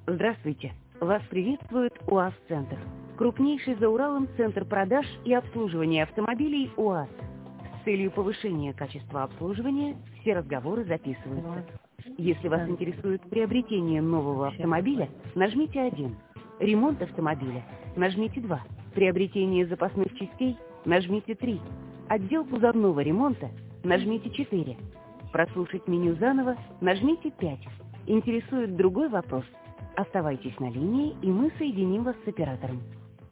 Здравствуйте! Вас приветствует УАЗ-центр. Крупнейший за Уралом центр продаж и обслуживания автомобилей УАЗ. С целью повышения качества обслуживания все разговоры записываются. Если вас интересует приобретение нового автомобиля, нажмите 1. Ремонт автомобиля, нажмите 2. Приобретение запасных частей, нажмите 3. Отдел кузовного ремонта, нажмите 4. Прослушать меню заново, нажмите 5. Интересует другой вопрос? Оставайтесь на линии, и мы соединим вас с оператором.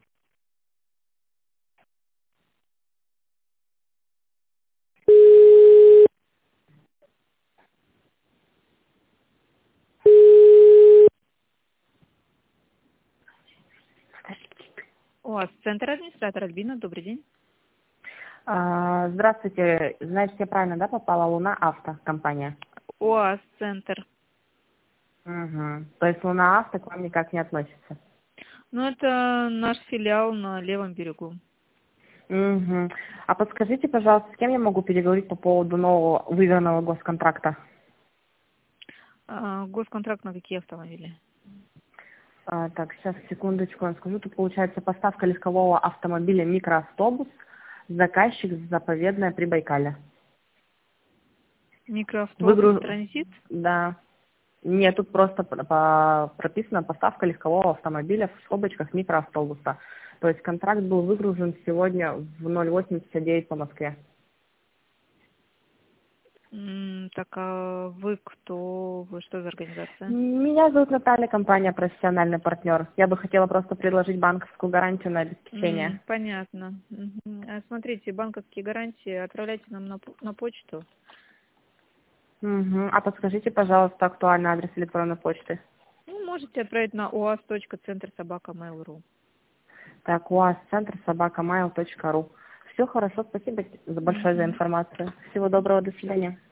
УАЗ-центр, администратор Альбина, добрый день. Здравствуйте. Значит, я правильно, да, попала? Луна Авто, компания? УАЗ-центр. Угу. То есть Луна Авто к вам никак не относится? Ну, это наш филиал на левом берегу. Угу. А подскажите, пожалуйста, с кем я могу переговорить по поводу нового выигранного госконтракта? Госконтракт на какие автомобили? Так, сейчас, секундочку, я скажу. Тут получается поставка легкового автомобиля микроавтобус, заказчик заповедное Прибайкалье. Микроавтобус, транзит? Да. Нет, тут просто прописано поставка легкового автомобиля в скобочках микроавтобуса. То есть контракт был выгружен сегодня в 08:59 по Москве. Так, а вы кто? Вы что за организация? Меня зовут Наталья, компания «Профессиональный партнер». Я бы хотела просто предложить банковскую гарантию на обеспечение. Понятно. Смотрите, банковские гарантии отправляйте нам на почту. А подскажите, пожалуйста, актуальный адрес электронной почты. Ну, можете отправить на uaz.центр@mail.ru. Так, uaz.центр@mail.ru. Все хорошо, спасибо большое за информацию. Всего доброго, до свидания.